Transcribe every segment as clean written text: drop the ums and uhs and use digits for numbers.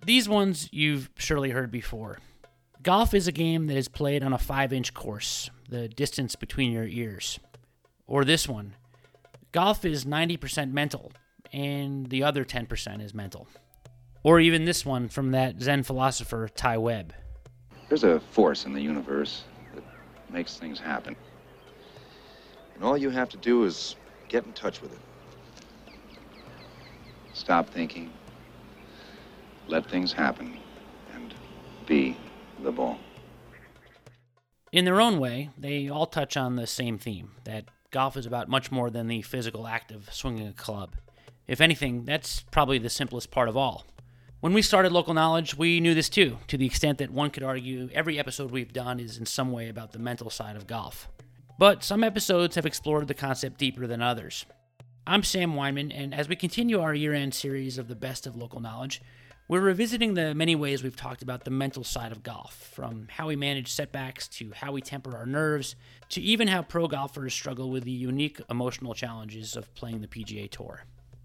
These ones you've surely heard before. Golf is a game that is played on a 5-inch course, the distance between your ears. Or this one. Golf is 90% mental, and the other 10% is mental. Or even this one from that Zen philosopher, Ty Webb. There's a force in the universe that makes things happen. And all you have to do is get in touch with it. Stop thinking, let things happen, and be the ball. In their own way, they all touch on the same theme, that golf is about much more than the physical act of swinging a club. If anything, that's probably the simplest part of all. When we started Local Knowledge, we knew this too, to the extent that one could argue every episode we've done is in some way about the mental side of golf. But some episodes have explored the concept deeper than others. I'm Sam Weinman, and as we continue our year-end series of the best of Local Knowledge, we're revisiting the many ways we've talked about the mental side of golf, from how we manage setbacks to how we temper our nerves, to even how pro golfers struggle with the unique emotional challenges of playing the PGA Tour.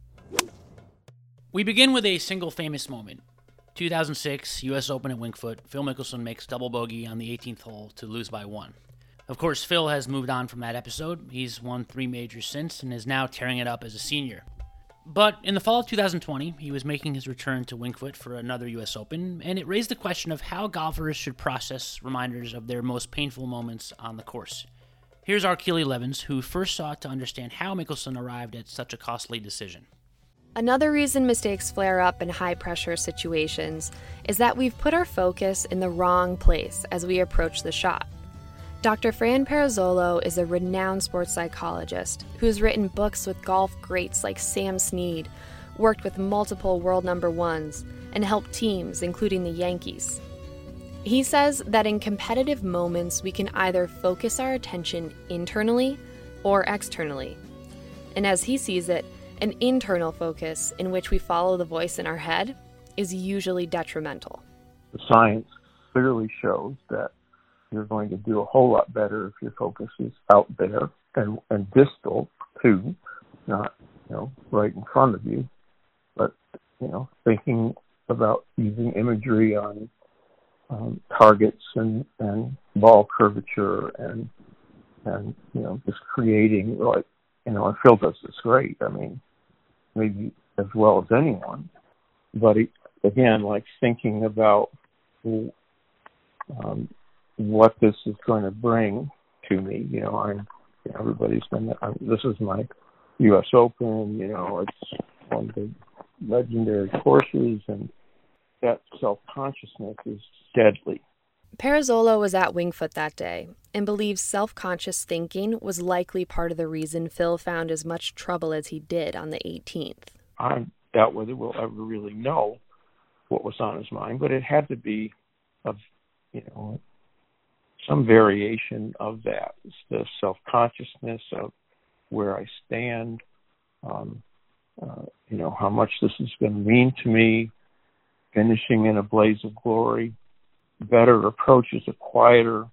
We begin with a single famous moment. 2006, U.S. Open at Winged Foot, Phil Mickelson makes double bogey on the 18th hole to lose by 1. Of course, Phil has moved on from that episode. He's won 3 majors since and is now tearing it up as a senior. But in the fall of 2020, he was making his return to Winged Foot for another U.S. Open, and it raised the question of how golfers should process reminders of their most painful moments on the course. Here's our Keely Levins, who first sought to understand how Mickelson arrived at such a costly decision. Another reason mistakes flare up in high-pressure situations is that we've put our focus in the wrong place as we approach the shot. Dr. Fran Perazzolo is a renowned sports psychologist who's written books with golf greats like Sam Snead, worked with multiple world number ones, and helped teams, including the Yankees. He says that in competitive moments, we can either focus our attention internally or externally. And as he sees it, an internal focus in which we follow the voice in our head is usually detrimental. The science clearly shows that you're going to do a whole lot better if your focus is out there and distal too, not, right in front of you, but, thinking about using imagery on targets and ball curvature and just creating, and Phil does this great. I mean, maybe as well as anyone, but again, thinking about what this is going to bring to me. Everybody's been. This is my U.S. Open. It's one of the legendary courses, and that self-consciousness is deadly. Perazzolo was at Winged Foot that day and believes self-conscious thinking was likely part of the reason Phil found as much trouble as he did on the 18th. I doubt whether we'll ever really know what was on his mind, but it had to be of, some variation of that. It's the self-consciousness of where I stand, how much this is going to mean to me, finishing in a blaze of glory. Better approach is a quieter,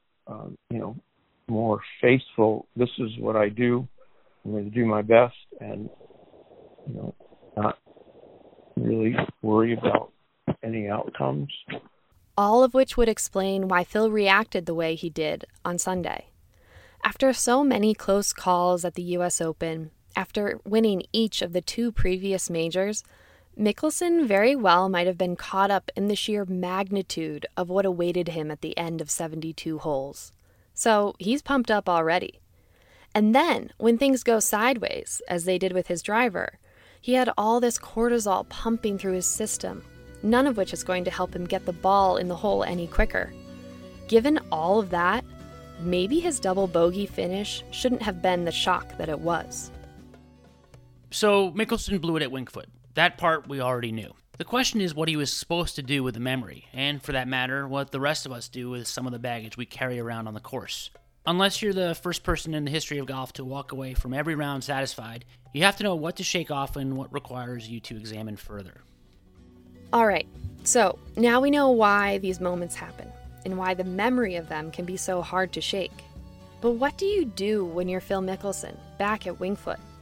more faithful, this is what I do, I'm going to do my best, and, not really worry about any outcomes. All of which would explain why Phil reacted the way he did on Sunday. After so many close calls at the U.S. Open, after winning each of the 2 previous majors, Mickelson very well might have been caught up in the sheer magnitude of what awaited him at the end of 72 holes. So he's pumped up already. And then, when things go sideways, as they did with his driver, he had all this cortisol pumping through his system, none of which is going to help him get the ball in the hole any quicker. Given all of that, maybe his double bogey finish shouldn't have been the shock that it was. So Mickelson blew it at Winged Foot. That part we already knew. The question is what he was supposed to do with the memory, and for that matter, what the rest of us do with some of the baggage we carry around on the course. Unless you're the first person in the history of golf to walk away from every round satisfied, you have to know what to shake off and what requires you to examine further. All right, so now we know why these moments happen, and why the memory of them can be so hard to shake. But what do you do when you're Phil Mickelson, back at Winged Foot?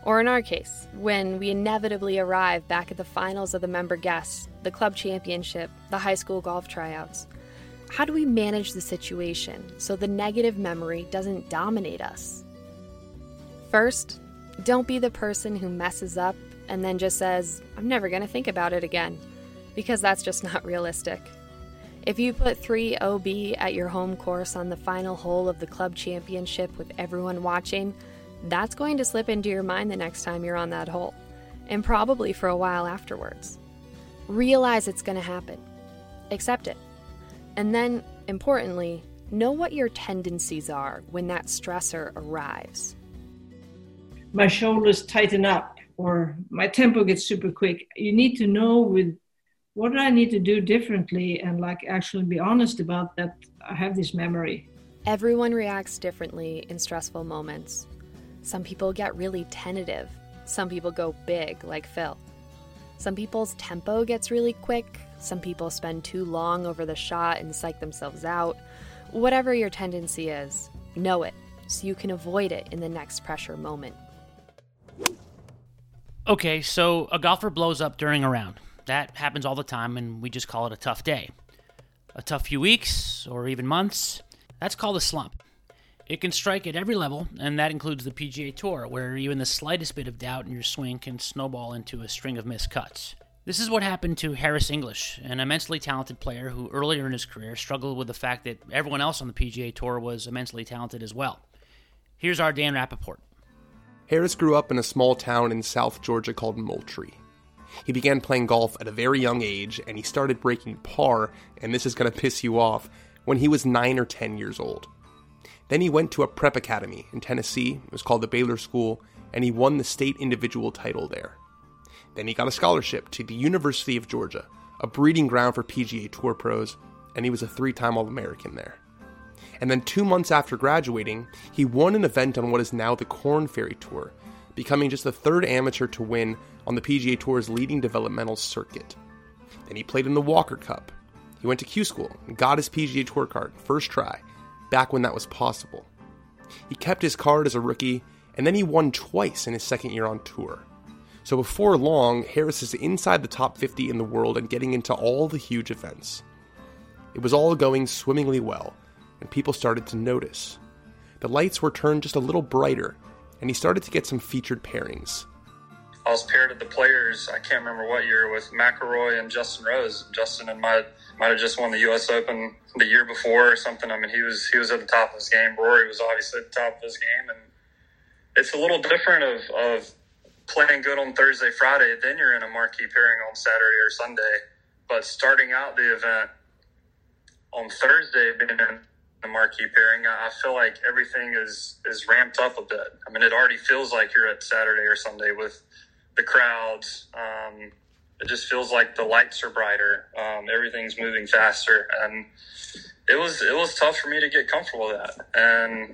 Or in our case, when we inevitably arrive back at the finals of the member guests, the club championship, the high school golf tryouts. How do we manage the situation so the negative memory doesn't dominate us? First, don't be the person who messes up and then just says, I'm never going to think about it again, because that's just not realistic. If you put 3 OB at your home course on the final hole of the club championship with everyone watching, that's going to slip into your mind the next time you're on that hole, and probably for a while afterwards. Realize it's going to happen. Accept it. And then, importantly, know what your tendencies are when that stressor arrives. My shoulders tighten up or my tempo gets super quick. You need to know with what do I need to do differently and actually be honest about that I have this memory. Everyone reacts differently in stressful moments. Some people get really tentative. Some people go big, like Phil. Some people's tempo gets really quick. Some people spend too long over the shot and psych themselves out. Whatever your tendency is, know it so you can avoid it in the next pressure moment. Okay, so a golfer blows up during a round. That happens all the time, and we just call it a tough day. A tough few weeks, or even months, that's called a slump. It can strike at every level, and that includes the PGA Tour, where even the slightest bit of doubt in your swing can snowball into a string of missed cuts. This is what happened to Harris English, an immensely talented player who earlier in his career struggled with the fact that everyone else on the PGA Tour was immensely talented as well. Here's our Dan Rappaport. Harris grew up in a small town in South Georgia called Moultrie. He began playing golf at a very young age, and he started breaking par, and this is going to piss you off, when he was 9 or 10 years old. Then he went to a prep academy in Tennessee. It was called the Baylor School, and he won the state individual title there. Then he got a scholarship to the University of Georgia, a breeding ground for PGA Tour pros, and he was a 3-time All-American there. And then 2 months after graduating, he won an event on what is now the Korn Ferry Tour, becoming just the 3rd amateur to win on the PGA Tour's leading developmental circuit. Then he played in the Walker Cup. He went to Q School and got his PGA Tour card, first try, back when that was possible. He kept his card as a rookie, and then he won twice in his second year on tour. So before long, Harris is inside the top 50 in the world and getting into all the huge events. It was all going swimmingly well, and people started to notice. The lights were turned just a little brighter, and he started to get some featured pairings. I was paired at the Players, I can't remember what year, with McIlroy and Justin Rose. Justin might have just won the U.S. Open the year before or something. I mean, he was at the top of his game. Rory was obviously at the top of his game. And it's a little different of playing good on Thursday, Friday. Then you're in a marquee pairing on Saturday or Sunday. But starting out the event on Thursday, being in the marquee pairing, I feel like everything is ramped up a bit. I mean, it already feels like you're at Saturday or Sunday with the crowds. It just feels like the lights are brighter. Everything's moving faster, and it was tough for me to get comfortable with that. And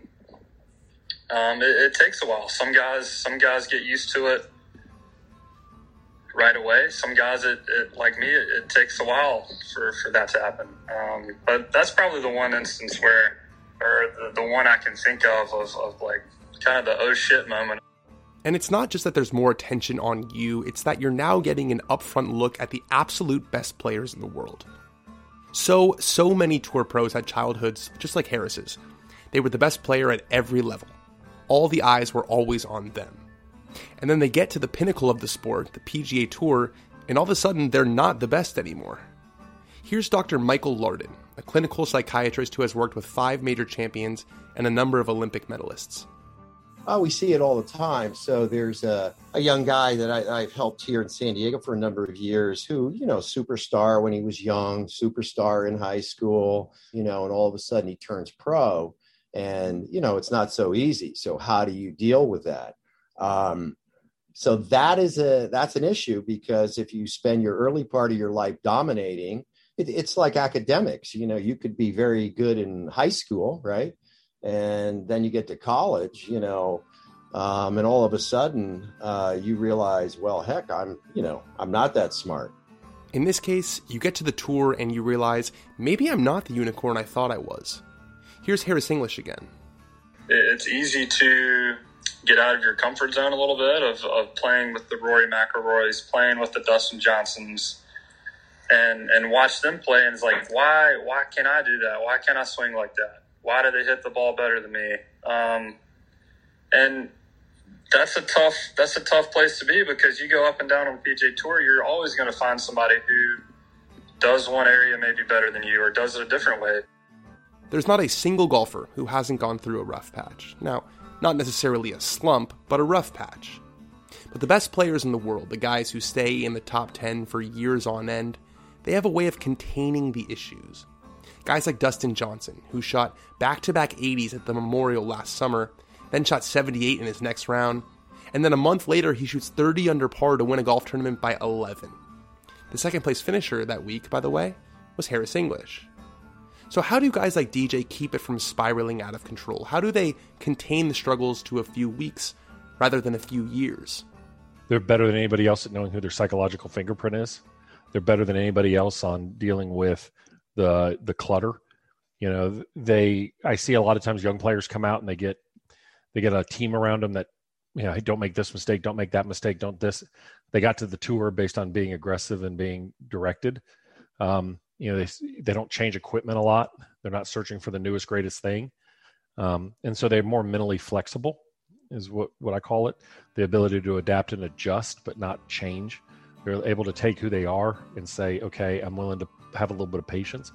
it takes a while. Some guys get used to it right away. Some guys, like me, it takes a while for that to happen. But that's probably the one instance or the one I can think of like kind of the oh shit moment. And it's not just that there's more attention on you, it's that you're now getting an upfront look at the absolute best players in the world. So many tour pros had childhoods just like Harris's. They were the best player at every level. All the eyes were always on them. And then they get to the pinnacle of the sport, the PGA Tour, and all of a sudden they're not the best anymore. Here's Dr. Michael Lardon, a clinical psychiatrist who has worked with 5 major champions and a number of Olympic medalists. Oh, we see it all the time. So there's a young guy that I've helped here in San Diego for a number of years who, superstar when he was young, superstar in high school, and all of a sudden he turns pro and, it's not so easy. So how do you deal with that? So that's an issue because if you spend your early part of your life dominating, it's like academics, you could be very good in high school, right? And then you get to college, and all of a sudden you realize, well, heck, I'm not that smart. In this case, you get to the tour and you realize, maybe I'm not the unicorn I thought I was. Here's Harris English again. It's easy to get out of your comfort zone a little bit of playing with the Rory McIlroys, playing with the Dustin Johnsons, and watch them play. And it's like, why can't I do that? Why can't I swing like that? Why do they hit the ball better than me? And that's a tough place to be, because you go up and down on the PGA Tour, you're always going to find somebody who does one area maybe better than you or does it a different way. There's not a single golfer who hasn't gone through a rough patch. Now, not necessarily a slump, but a rough patch. But the best players in the world, the guys who stay in the top 10 for years on end, they have a way of containing the issues. Guys like Dustin Johnson, who shot back-to-back 80s at the Memorial last summer, then shot 78 in his next round, and then a month later he shoots 30 under par to win a golf tournament by 11. The second place finisher that week, by the way, was Harris English. So how do guys like DJ keep it from spiraling out of control? How do they contain the struggles to a few weeks rather than a few years? They're better than anybody else at knowing who their psychological fingerprint is. They're better than anybody else on dealing with the clutter. You know, I see a lot of times young players come out and they get a team around them that, you know, hey, don't make this mistake, don't make that mistake, don't this. They got to the tour based on being aggressive and being directed. You know, they don't change equipment a lot. They're not searching for the newest, greatest thing. And so they're more mentally flexible is what I call it. The ability to adapt and adjust, but not change. They're able to take who they are and say, okay, I'm willing to have a little bit of patience.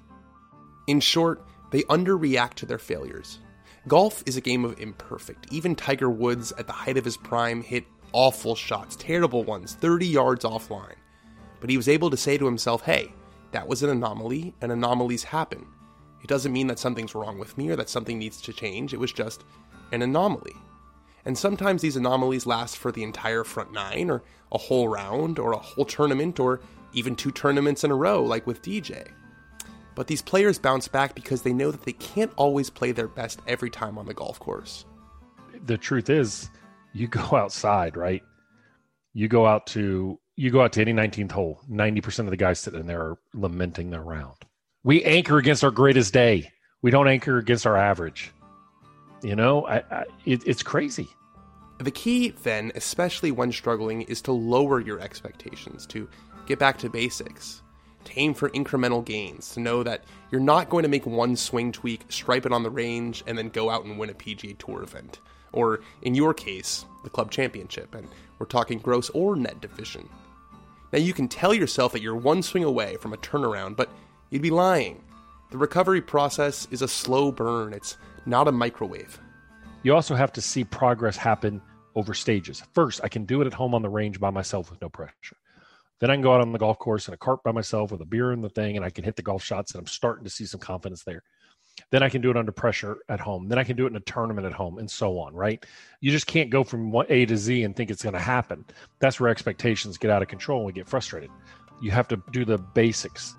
In short, they underreact to their failures. Golf is a game of imperfect. Even Tiger Woods, at the height of his prime, hit awful shots, terrible ones, 30 yards offline. But he was able to say to himself, hey, that was an anomaly, and anomalies happen. It doesn't mean that something's wrong with me or that something needs to change. It was just an anomaly. And sometimes these anomalies last for the entire front nine, or a whole round, or a whole tournament, or even 2 tournaments in a row, like with DJ. But these players bounce back because they know that they can't always play their best every time on the golf course. The truth is, you go outside, right? You go out to any 19th hole, 90% of the guys sitting in there are lamenting their round. We anchor against our greatest day. We don't anchor against our average. You know, it's crazy. The key, then, especially when struggling, is to lower your expectations, to get back to basics, to aim for incremental gains, to know that you're not going to make one swing tweak, stripe it on the range, and then go out and win a PGA Tour event. Or, in your case, the club championship, and we're talking gross or net division. Now, you can tell yourself that you're one swing away from a turnaround, but you'd be lying. The recovery process is a slow burn. It's not a microwave. You also have to see progress happen over stages. First, I can do it at home on the range by myself with no pressure. Then I can go out on the golf course in a cart by myself with a beer in the thing, and I can hit the golf shots, and I'm starting to see some confidence there. Then I can do it under pressure at home. Then I can do it in a tournament at home, and so on, right? You just can't go from A to Z and think it's going to happen. That's where expectations get out of control and we get frustrated. You have to do the basics.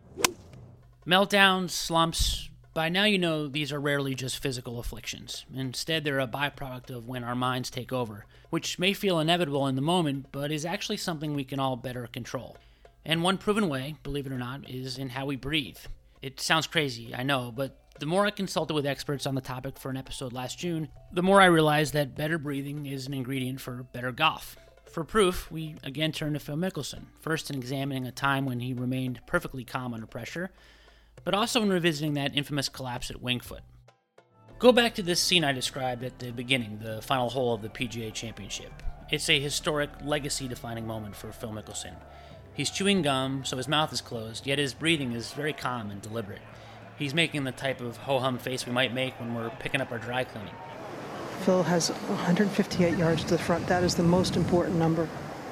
Meltdowns, slumps, by now you know these are rarely just physical afflictions. Instead, they're a byproduct of when our minds take over, which may feel inevitable in the moment, but is actually something we can all better control. And one proven way, believe it or not, is in how we breathe. It sounds crazy, I know, but the more I consulted with experts on the topic for an episode last June, the more I realized that better breathing is an ingredient for better golf. For proof, we again turned to Phil Mickelson, first in examining a time when he remained perfectly calm under pressure, but also in revisiting that infamous collapse at Winged Foot. Go back to this scene I described at the beginning, the final hole of the PGA Championship. It's a historic, legacy-defining moment for Phil Mickelson. He's chewing gum, so his mouth is closed, yet his breathing is very calm and deliberate. He's making the type of ho-hum face we might make when we're picking up our dry cleaning. Phil has 158 yards to the front. That is the most important number.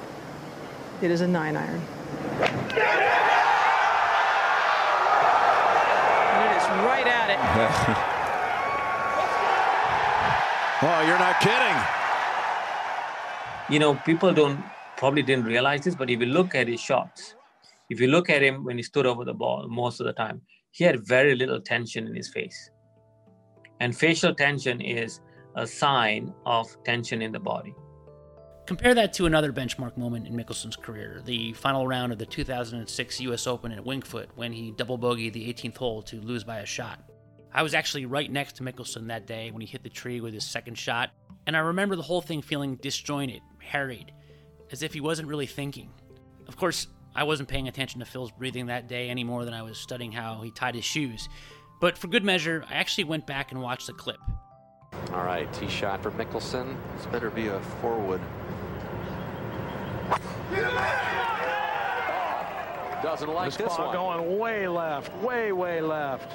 It is a 9-iron. And it is right at it. Oh, you're not kidding. You know, people probably didn't realize this, but if you look at his shots, if you look at him when he stood over the ball most of the time, he had very little tension in his face. And facial tension is a sign of tension in the body. Compare that to another benchmark moment in Mickelson's career, the final round of the 2006 US Open at Winged Foot, when he double bogeyed the 18th hole to lose by a shot. I was actually right next to Mickelson that day when he hit the tree with his second shot, And I remember the whole thing feeling disjointed, harried, as if he wasn't really thinking. Of course, I wasn't paying attention to Phil's breathing that day any more than I was studying how he tied his shoes. But for good measure, I actually went back and watched the clip. All right, tee shot for Mickelson. This better be a forward. Doesn't like this one. Going way left, way left.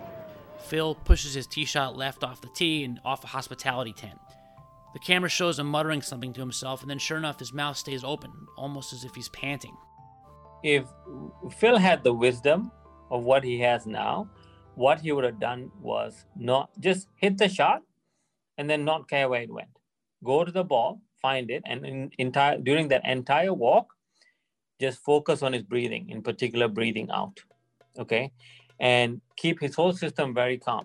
Phil pushes his tee shot left off the tee and off a hospitality tent. The camera shows him muttering something to himself, and then sure enough, his mouth stays open, almost as if he's panting. If Phil had the wisdom of what he has now, what he would have done was not just hit the shot and then not care where it went. Go to the ball, find it, and during that entire walk, just focus on his breathing, in particular breathing out, okay? And keep his whole system very calm.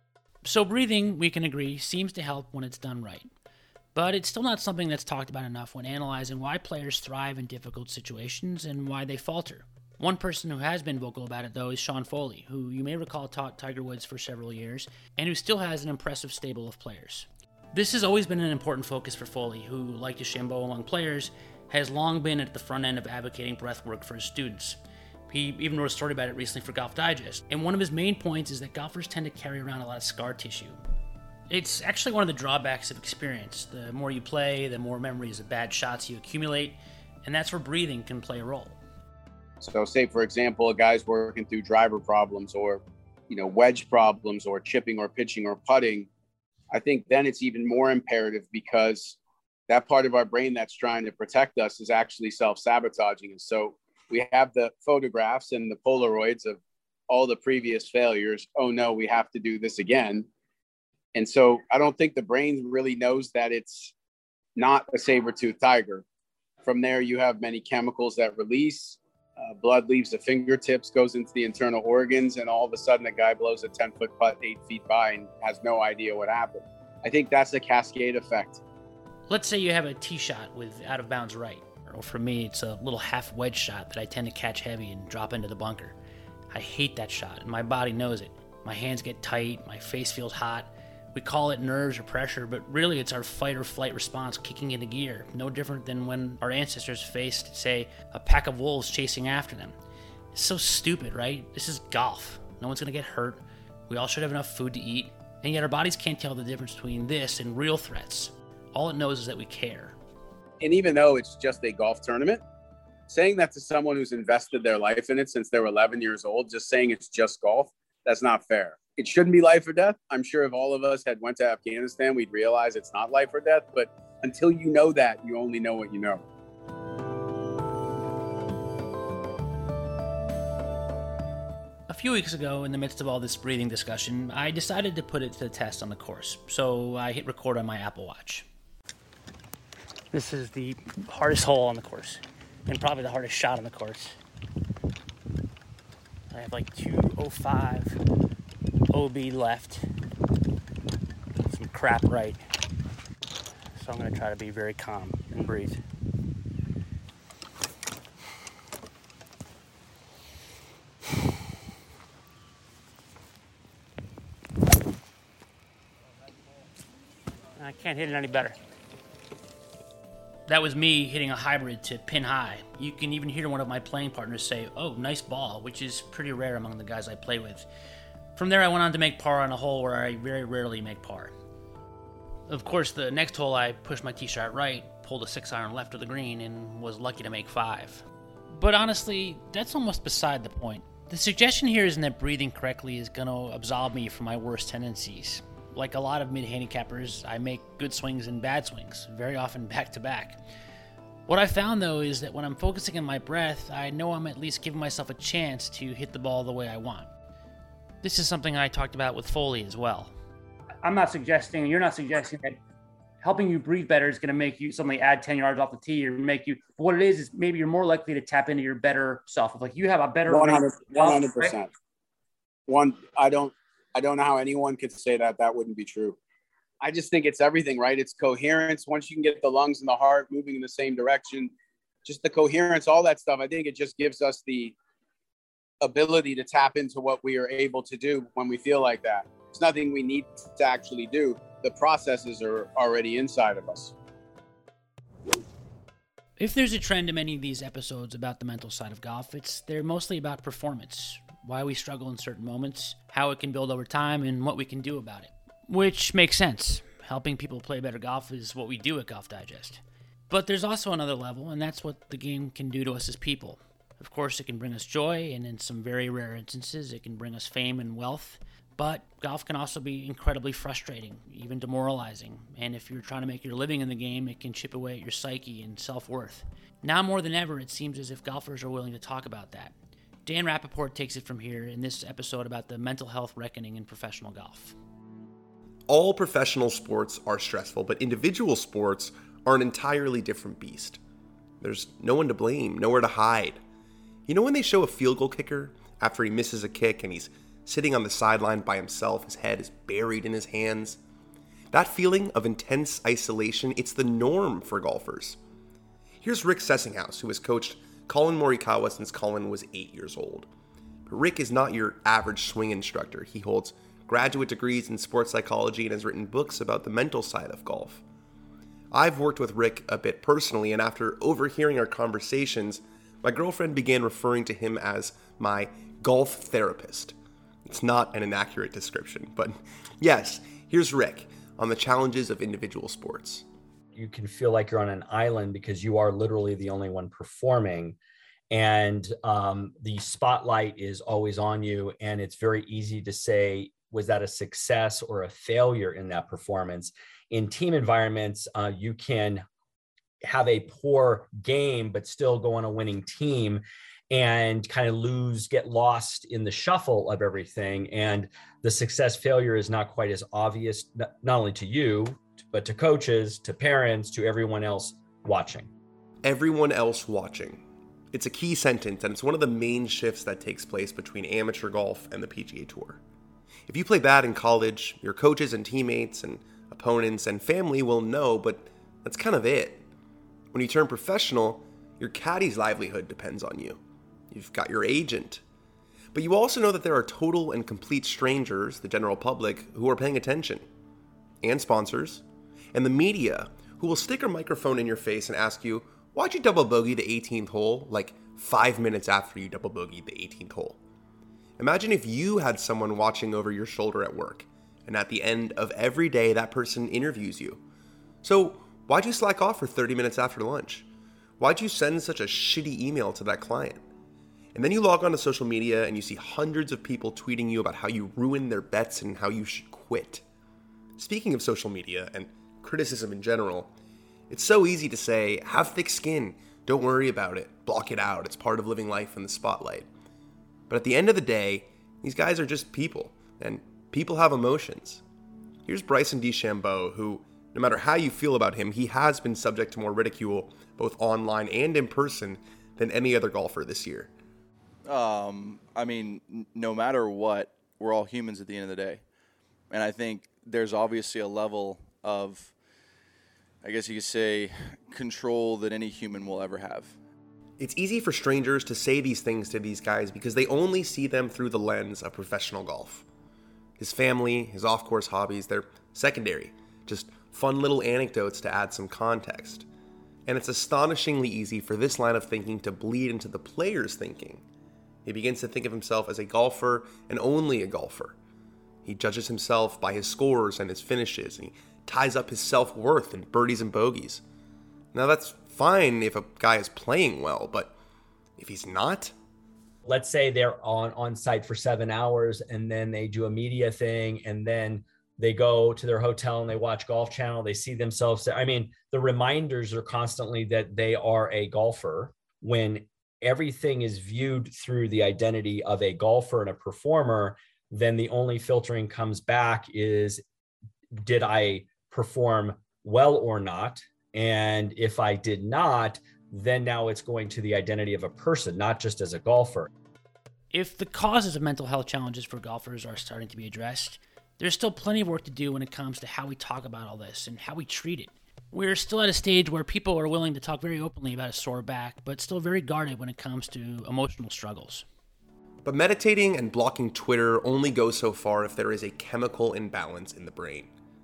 So breathing, we can agree, seems to help when it's done right. But it's still not something that's talked about enough when analyzing why players thrive in difficult situations and why they falter. One person who has been vocal about it, though, is Sean Foley, who you may recall taught Tiger Woods for several years, and who still has an impressive stable of players. This has always been an important focus for Foley, who, like DeChambeau among players, has long been at the front end of advocating breath work for his students. He even wrote a story about it recently for Golf Digest, and one of his main points is that golfers tend to carry around a lot of scar tissue. It's actually one of the drawbacks of experience. The more you play, the more memories of bad shots you accumulate, and that's where breathing can play a role. So say, for example, a guy's working through driver problems or, wedge problems or chipping or pitching or putting. I think then it's even more imperative because that part of our brain that's trying to protect us is actually self-sabotaging. And so we have the photographs and the Polaroids of all the previous failures. Oh no, we have to do this again. And so I don't think the brain really knows that it's not a saber-toothed tiger. From there, you have many chemicals that release. Blood leaves the fingertips, goes into the internal organs, and all of a sudden a guy blows a 10-foot putt 8 feet by and has no idea what happened. I think that's a cascade effect. Let's say you have a tee shot with out of bounds right. Or for me, it's a little half wedge shot that I tend to catch heavy and drop into the bunker. I hate that shot, and my body knows it. My hands get tight, my face feels hot. We call it nerves or pressure, but really it's our fight or flight response kicking into gear, no different than when our ancestors faced, say, a pack of wolves chasing after them. It's so stupid, right? This is golf. No one's going to get hurt. We all should have enough food to eat, and yet our bodies can't tell the difference between this and real threats. All it knows is that we care. And even though it's just a golf tournament, saying that to someone who's invested their life in it since they were 11 years old, just saying it's just golf, that's not fair. It shouldn't be life or death. I'm sure if all of us had went to Afghanistan, we'd realize it's not life or death. But until you know that, you only know what you know. A few weeks ago, in the midst of all this breathing discussion, I decided to put it to the test on the course. So I hit record on my Apple Watch. This is the hardest hole on the course, and probably the hardest shot on the course. I have like 205 OB left, some crap right. So I'm going to try to be very calm and breathe. I can't hit it any better. That was me hitting a hybrid to pin high. You can even hear one of my playing partners say, "Oh, nice ball," which is pretty rare among the guys I play with. From there, I went on to make par on a hole where I very rarely make par. Of course, the next hole I pushed my tee shot right, pulled a 6-iron left of the green, and was lucky to make 5. But honestly, that's almost beside the point. The suggestion here isn't that breathing correctly is going to absolve me from my worst tendencies. Like a lot of mid-handicappers, I make good swings and bad swings, very often back-to-back. What I found, though, is that when I'm focusing on my breath, I know I'm at least giving myself a chance to hit the ball the way I want. This is something I talked about with Foley as well. I'm not suggesting, you're not suggesting that helping you breathe better is going to make you suddenly add 10 yards off the tee or make you, what it is maybe you're more likely to tap into your better self. Like you have a better 100%. I don't know how anyone could say that wouldn't be true. I just think it's everything, right? It's coherence. Once you can get the lungs and the heart moving in the same direction, just the coherence, all that stuff, I think it just gives us the ability to tap into what we are able to do when we feel like that. It's nothing we need to actually do. the processes are already inside of us. If there's a trend in many of these episodes about the mental side of golf, they're mostly about performance, why we struggle in certain moments, how it can build over time, and what we can do about it. Which makes sense. Helping people play better golf is what we do at Golf Digest. But there's also another level, and that's what the game can do to us as people. Of course, it can bring us joy, and in some very rare instances, it can bring us fame and wealth. But golf can also be incredibly frustrating, even demoralizing. And if you're trying to make your living in the game, it can chip away at your psyche and self-worth. Now more than ever, it seems as if golfers are willing to talk about that. Dan Rappaport takes it from here in this episode about the mental health reckoning in professional golf. All professional sports are stressful, but individual sports are an entirely different beast. There's no one to blame, nowhere to hide. You know when they show a field goal kicker after he misses a kick and he's sitting on the sideline by himself, his head is buried in his hands? That feeling of intense isolation, it's the norm for golfers. Here's Rick Sessinghaus, who has coached Colin Morikawa since Colin was 8 years old. But Rick is not your average swing instructor. He holds graduate degrees in sports psychology and has written books about the mental side of golf. I've worked with Rick a bit personally, and after overhearing our conversations, my girlfriend began referring to him as my golf therapist. It's not an inaccurate description, but yes, here's Rick on the challenges of individual sports. You can feel like you're on an island because you are literally the only one performing, and the spotlight is always on you, and it's very easy to say, was that a success or a failure in that performance? In team environments, you can have a poor game, but still go on a winning team and kind of get lost in the shuffle of everything. And the success failure is not quite as obvious, not only to you, but to coaches, to parents, to everyone else watching. Everyone else watching. It's a key sentence, and it's one of the main shifts that takes place between amateur golf and the PGA Tour. If you play bad in college, your coaches and teammates and opponents and family will know, but that's kind of it. When you turn professional, your caddy's livelihood depends on you. You've got your agent. But you also know that there are total and complete strangers, the general public, who are paying attention. And sponsors. And the media, who will stick a microphone in your face and ask you, why'd you double bogey the 18th hole like 5 minutes after you double bogeyed the 18th hole? Imagine if you had someone watching over your shoulder at work, and at the end of every day that person interviews you. So why'd you slack off for 30 minutes after lunch? Why'd you send such a shitty email to that client? And then you log on to social media and you see hundreds of people tweeting you about how you ruined their bets and how you should quit. Speaking of social media and criticism in general, it's so easy to say, have thick skin, don't worry about it, block it out, it's part of living life in the spotlight. But at the end of the day, these guys are just people, and people have emotions. Here's Bryson DeChambeau, who, no matter how you feel about him, he has been subject to more ridicule, both online and in person, than any other golfer this year. I mean, no matter what, we're all humans at the end of the day. And I think there's obviously a level of, I guess you could say, control that any human will ever have. It's easy for strangers to say these things to these guys because they only see them through the lens of professional golf. His family, his off-course hobbies, they're secondary, just fun little anecdotes to add some context. And it's astonishingly easy for this line of thinking to bleed into the player's thinking. He begins to think of himself as a golfer and only a golfer. He judges himself by his scores and his finishes, and he ties up his self-worth in birdies and bogeys. Now that's fine if a guy is playing well, but if he's not? Let's say they're on site for 7 hours and then they do a media thing and then they go to their hotel and they watch Golf Channel. They see themselves. I mean, the reminders are constantly that they are a golfer when everything is viewed through the identity of a golfer and a performer. Then the only filtering comes back is, did I perform well or not? And if I did not, then now it's going to the identity of a person, not just as a golfer. If the causes of mental health challenges for golfers are starting to be addressed, there's still plenty of work to do when it comes to how we talk about all this and how we treat it. We're still at a stage where people are willing to talk very openly about a sore back, but still very guarded when it comes to emotional struggles. But meditating and blocking Twitter only goes so far if there is a chemical imbalance in the brain.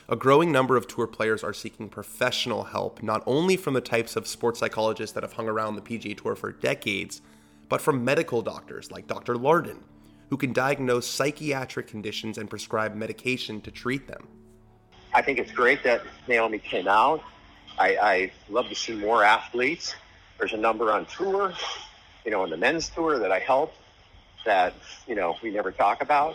a growing number of tour players are seeking professional help, not only from the types of sports psychologists that have hung around the PGA Tour for decades, but from medical doctors like Dr. Lardon, who can diagnose psychiatric conditions and prescribe medication to treat them. I think it's great that Naomi came out. I love to see more athletes. There's a number on tour, on the men's tour that I helped that, we never talk about.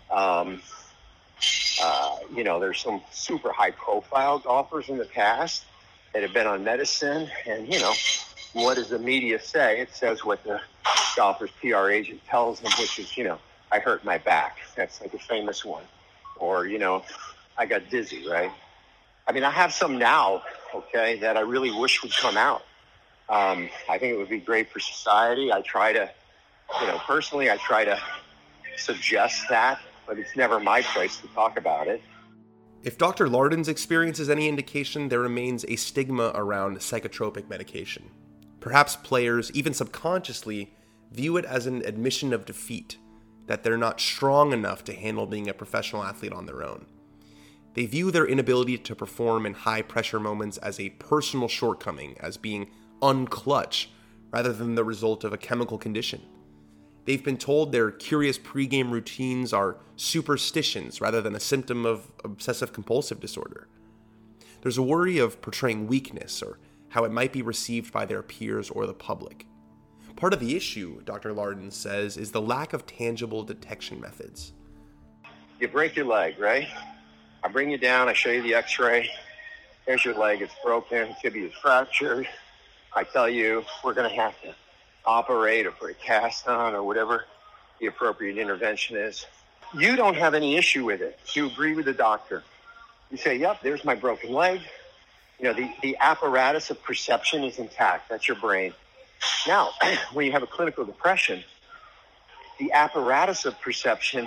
There's some super high profile golfers in the past that have been on medicine, and, what does the media say? It says what the golfer's PR agent tells them, which is, I hurt my back. That's like a famous one. Or, I got dizzy, right? I mean, I have some now, okay, that I really wish would come out. I think it would be great for society. I try to, personally, I try to suggest that, but it's never my place to talk about it. If Dr. Lardon's experience is any indication, there remains a stigma around psychotropic medication. Perhaps players, even subconsciously, view it as an admission of defeat, that they're not strong enough to handle being a professional athlete on their own. They view their inability to perform in high-pressure moments as a personal shortcoming, as being unclutch, rather than the result of a chemical condition. They've been told their curious pregame routines are superstitions rather than a symptom of obsessive-compulsive disorder. There's a worry of portraying weakness or how it might be received by their peers or the public. Part of the issue, Dr. Lardon says, is the lack of tangible detection methods. You break your leg, right? I bring you down, I show you the x-ray. There's your leg, it's broken, tibia is fractured. I tell you, we're going to have to operate or put a cast on or whatever the appropriate intervention is. You don't have any issue with it. You agree with the doctor. You say, yep, there's my broken leg. The apparatus of perception is intact. That's your brain. Now, when you have a clinical depression, the apparatus of perception,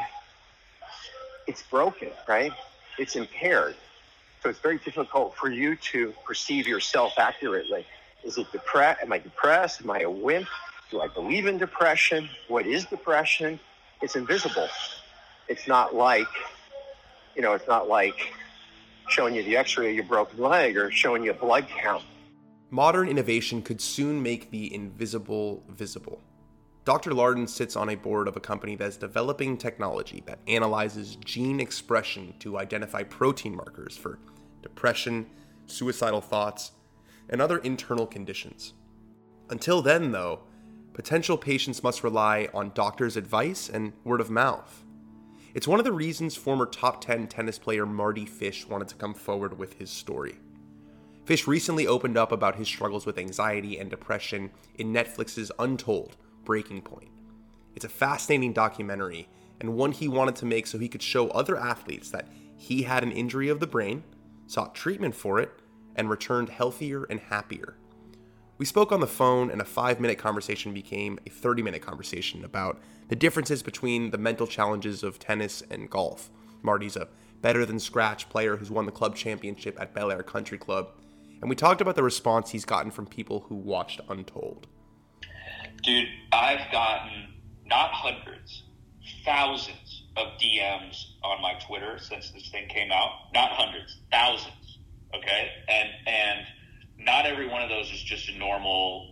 it's broken, right? It's impaired. So it's very difficult for you to perceive yourself accurately. Is it depressed? Am I depressed? Am I a wimp? Do I believe in depression? What is depression? It's invisible. It's not like, it's not like showing you the x-ray of your broken leg or showing you a blood count. Modern innovation could soon make the invisible visible. Dr. Lardon sits on a board of a company that's developing technology that analyzes gene expression to identify protein markers for depression, suicidal thoughts, and other internal conditions. Until then, though, potential patients must rely on doctors' advice and word of mouth. It's one of the reasons former top 10 tennis player Mardy Fish wanted to come forward with his story. Fish recently opened up about his struggles with anxiety and depression in Netflix's Untold: Breaking Point. It's a fascinating documentary, and one he wanted to make so he could show other athletes that he had an injury of the brain, sought treatment for it, and returned healthier and happier. We spoke on the phone, and a 5-minute conversation became a 30-minute conversation about the differences between the mental challenges of tennis and golf. Marty's a better-than-scratch player who's won the club championship at Bel Air Country Club, and we talked about the response he's gotten from people who watched Untold. Dude, I've gotten not hundreds, thousands of DMs on my Twitter since this thing came out. Not hundreds, thousands, okay? And not every one of those is just a normal,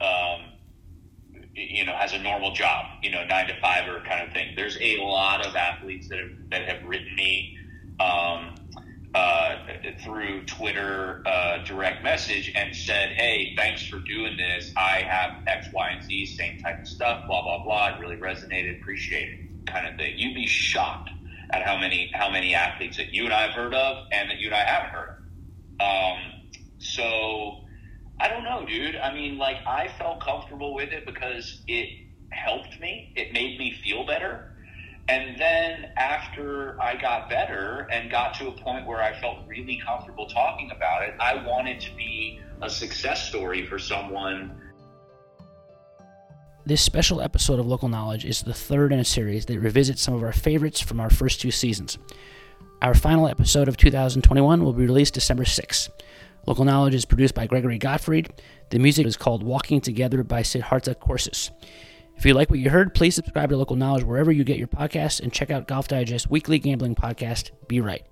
has a normal job, 9 to 5 kind of thing. There's a lot of athletes that have written me through Twitter direct message and said, hey, thanks for doing this. I have X, Y, and Z, same type of stuff, blah, blah, blah. It really resonated, appreciate it, kind of thing. You'd be shocked at how many athletes that you and I have heard of and that you and I haven't heard of. So I don't know, dude. I mean, I felt comfortable with it because it helped me. It made me feel better. And then after I got better and got to a point where I felt really comfortable talking about it, I wanted to be a success story for someone. This special episode of Local Knowledge is the third in a series that revisits some of our favorites from our first 2 seasons. Our final episode of 2021 will be released December 6th. Local Knowledge is produced by Gregory Gottfried. The music is called Walking Together by Siddhartha Courses. If you like what you heard, please subscribe to Local Knowledge wherever you get your podcasts and check out Golf Digest's weekly gambling podcast, Be Right.